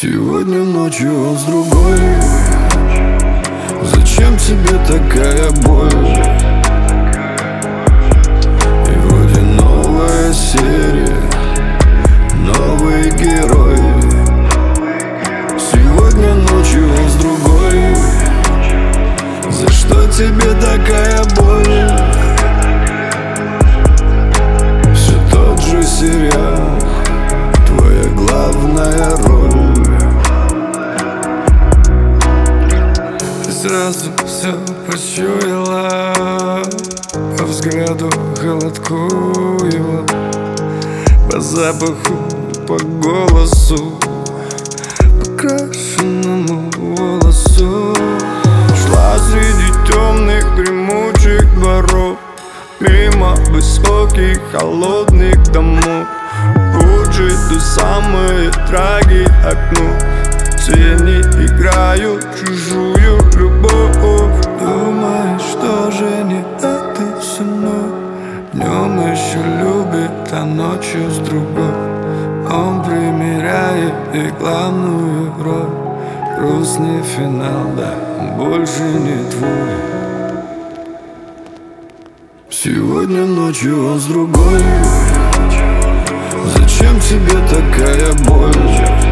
Сегодня ночью он с другой. Зачем тебе такая боль? И вроде новая серия, новый герой. Сегодня ночью он с другой. За что тебе такая боль? Все тот же сериал, твоя главная роль. Ты сразу все почуяла, по взгляду холодку его, по запаху, по голосу, по крашенному волосу. Шла среди темных гремучих дворов, мимо высоких холодных домов. Лучше до самой траги окну, тени играют чужую любовь. Думаешь, что же не это со мной? Днем еще любит, а ночью с другой. Он примеряет и главную роль. Грустный финал, да, он больше не твой. Сегодня ночью он с другой. Зачем тебе такая боль?